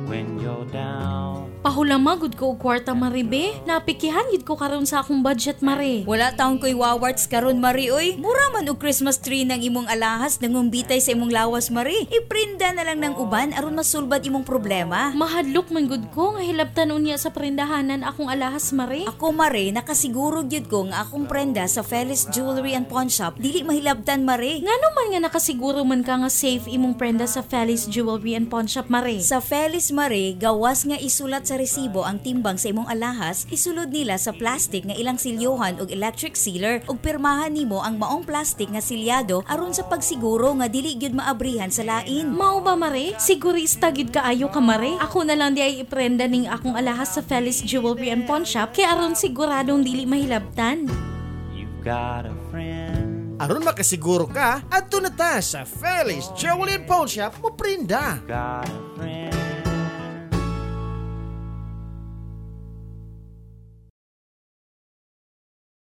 when you're down. Pahulamagod ko og kwarta mare be. Napikihan gid ko karon sa akong budget mare. Wala taon ko'y wawarts karon Mari oy. Mura man og Christmas tree ng imong alahas nangumbitay sa imong lawas Mari. Iprinda na lang ng uban aron masulbad imong problema. Mahadlok man gud ko nga hilabtan unya sa prendahanan akong alahas mare. Ako Mari, nakasiguro gyud ko nga akong prenda sa Felice Jewelry and Pawn Shop dili mahilabtan Mari. Ngano man nga nakasiguro man ka nga safe imong prenda sa Felice Jewelry and Pawn Shop mare. Sa Felice Mari, gawas nga isulat sa resibo ang timbang sa imong alahas, isulod nila sa plastic nga ilang silyohan og electric sealer ug pirmahan nimo ang maong plastic nga silyado aron sa pagsiguro nga dili gyud maabrihan sa lain. Mao ba mare? Sigurista gid kaayo ka mare. Ako na lang di ay iprenda ning akong alahas sa Felice Jewelry and Pawn Shop kay aron siguradong dili mahilabtan. You've got a friend. Aron makasiguro ka, adto na ta sa Felice Jewelry and Pawn Shop mo prinda. Got a friend.